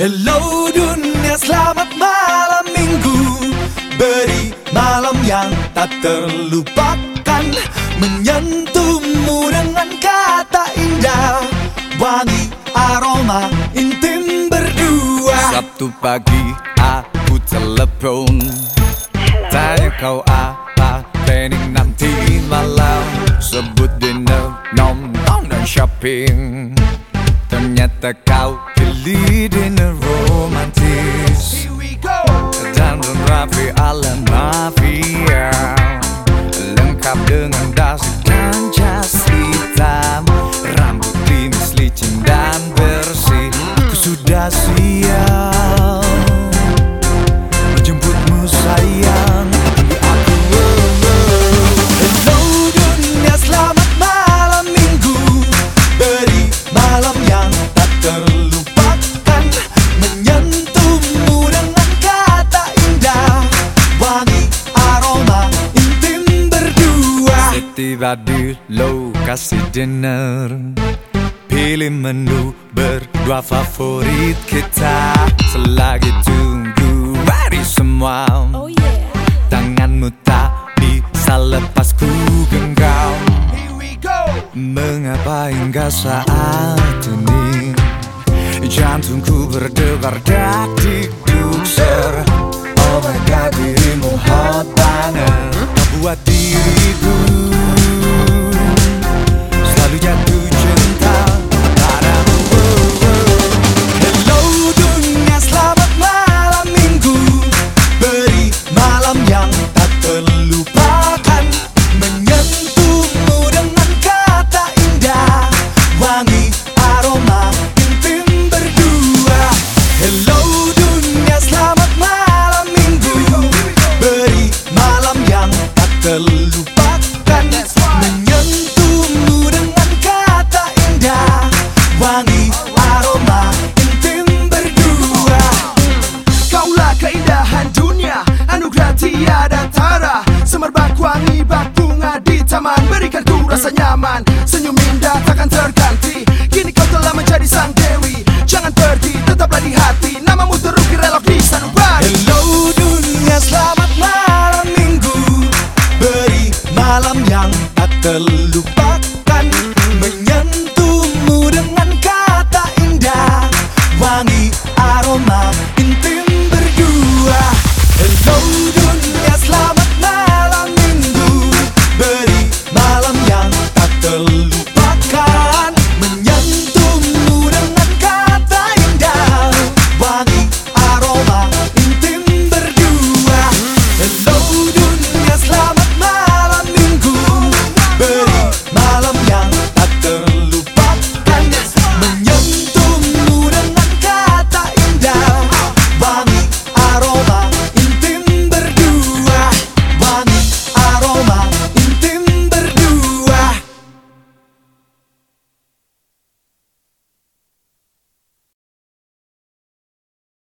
Hello dunia, selamat malam minggu. Beri malam yang tak terlupakan, menyentuhmu dengan kata indah, wangi aroma intim berdua. Sabtu pagi aku telepon, tanya kau apa planning nanti malam. Sebut dinner, nonton dan shopping. Ternyata kau pilih dinner romantis dan rapi ala mafia, lengkap dengan dasi dan jas hitam, rambut klimis licin dan bersih. Aku sudah siap menjemputmu sayang. Hello dunia, selamat malam minggu. Beri malam yang tak terlupakan, menyentuhmu dengan kata indah, wangi aroma intim berdua. Setiba di lokasi dinner, pilih menu berdua favorit kita. Selagi tunggu hari semua, Oh yeah. tanganmu tak bisa lepas ku genggam. Mengapa hingga saat ini jantungku berdebar dak dikduk ser. Oh my god, dirimu hot banget, buat diriku